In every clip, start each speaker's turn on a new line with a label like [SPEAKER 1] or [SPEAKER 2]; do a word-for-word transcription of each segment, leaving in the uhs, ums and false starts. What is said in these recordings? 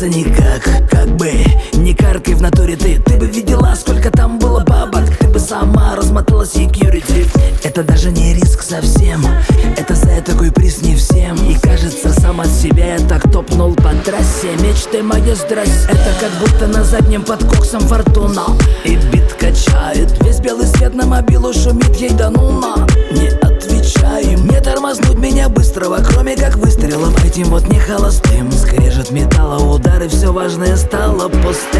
[SPEAKER 1] расстаться никак. Как бы не каркай в натуре ты. Ты бы видела, сколько там было бабок. Ты бы сама размотала секьюрити. Это даже не риск совсем. Это за такой приз не всем. И кажется, сам от себя я так топнул по трассе. Мечты мои, здрасте. Это как будто на заднем под коксом фортуна. И бит качает. Весь белый свет на мобилу шумит, ей да ну на. Не отвечаем. Не тормознуть меня быстрого, кроме как выстрелом этим вот не холостым. Скрежет металла, удары, все важное стало пустым.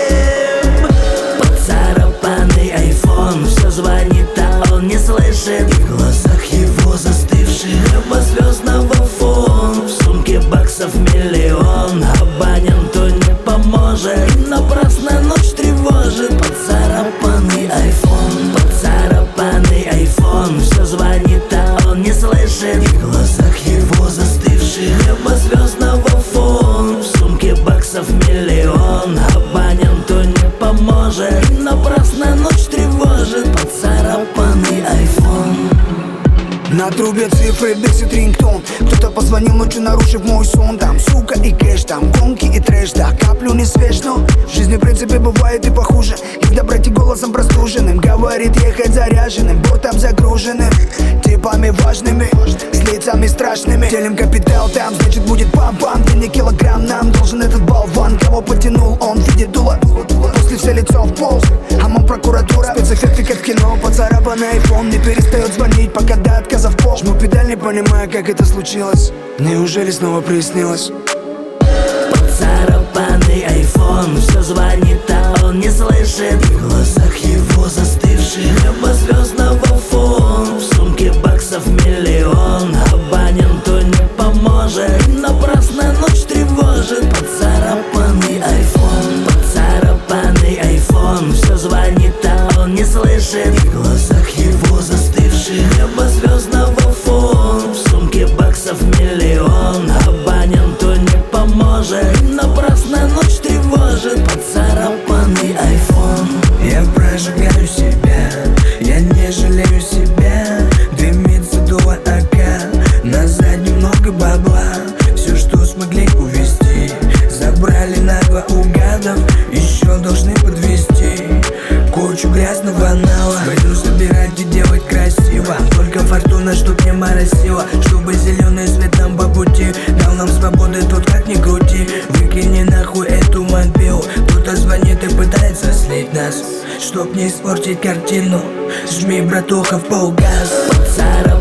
[SPEAKER 1] Поцарапанный айфон, все звонит, а он не слышит. И в глазах его застывший небо звездного фон. В сумке баксов миллион, абоненту не поможет. И напрасно ночь тревожит. Поцарапанный айфон, поцарапанный айфон, все звонит, а он не слышит. И в глазах его застывший небо звездного фон. В сумке баксов миллион, абоненту не поможет. И напрасно ночь тревожит. Поцарапанный айфон.
[SPEAKER 2] На трубе цифры, бесит рингтон. Кто-то позвонил ночью, нарушив мой сон. Там сука и кэш, там гонки и трэш. Да, каплю не свеж, но в жизни в принципе бывает и похуже. Когда братья голосом простуженным говорит ехать заряженным, бортом загруженным, типами важными, с лицами страшными. Делим капитал, там значит будет пам-пам. Ты не килограмм, нам должен этот болван. Кого потянул, он видит дуло. После все лицо в пол, ОМОН, прокуратура, спецэффекты как в кино. Поцарапанный айфон не перестает звонить, пока до отказа в пол. Жму педаль, не понимая, как это случилось. Неужели снова приснилось?
[SPEAKER 1] Поцарапанный айфон, все звонит, а он не слышит. И в глазах его застывший небо звездного фон. В сумке баксов миллион, абоненту не поможет. И напрасно ночь тревожит. Поцарапанный айфон, поцарапанный айфон, все звонит, а он не слышит. И в глазах его застывший небо звездного фон. В сумке баксов миллион, абоненту не поможет. И напрасно ночь тревожит. Поцарапанный айфон.
[SPEAKER 2] Я прожигаю себя, я не жалею себя. Дымится дуло АК, на заднем много бабла. Все, что смогли увезти, забрали нагло у гадов. Еще должны подвести кучу грязного нала. Пойду собирать и делать красиво. Только фортуна, чтоб не моросила, чтобы зеленый свет нам по пути дал нам свободы, тут как ни крути. Выкини нахуй эту мобилу. Кто-то звонит и пытается слить нас, чтоб не испортить картину. Жми, братуха, в полгаз.